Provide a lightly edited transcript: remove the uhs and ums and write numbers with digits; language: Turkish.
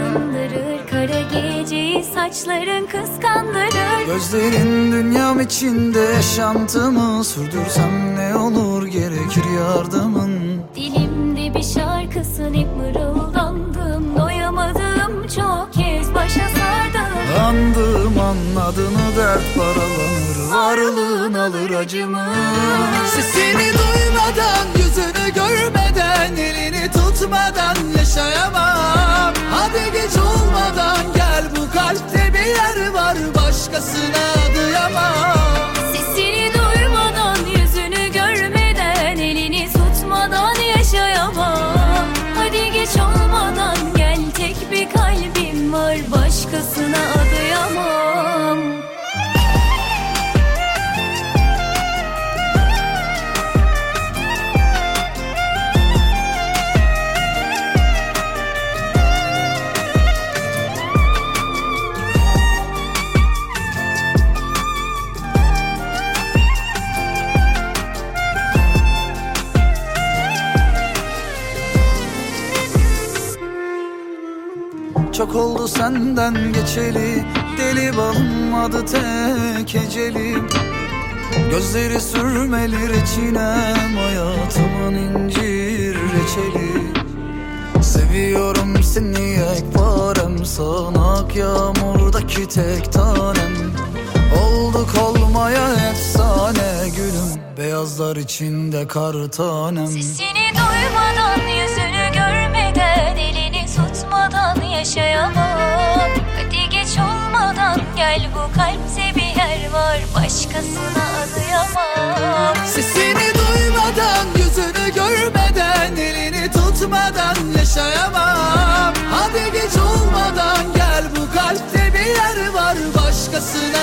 uyandırır, kara geceyi saçların kıskandırır. Gözlerin dünyam içinde yaşantımı sürdürsem ne olur, gerekir yardımın. Dilimde bir şarkısın, hep mırıldandım, doyamadım, çok kez başa sardım. Andım anladığını, dert paralanır, varlığın alır acımı. Sesini duymadan, yüzünü görmeden, elini tutmadan yaşayamam. Hadi geç olmadan gel, bu kalpte bir yer var, başkasına adayamam. Sesini duymadan, yüzünü görmeden, elini tutmadan yaşayamam. Hadi geç olmadan gel, tek bir kalbim var, başkasına adayamam. Çok oldu senden geçeli, deli balım adı tek ecelim. Gözleri sürmeli reçinem, hayatımın incir reçeli. Seviyorum seni yekparem, sağanak yağmurdaki tek tanem. Olduk olmaya efsane gülüm, beyazlar içinde kar tanem. Sesini duymadan, yüzünü görmeden, elini tutmadan yaşayamam. Hadi geç olmadan gel, bu kalpte bir yer var, başkasına adayamam. Sesini duymadan, yüzünü görmeden, elini tutmadan yaşayamam. Hadi geç olmadan gel, bu kalpte bir yer var, başkasına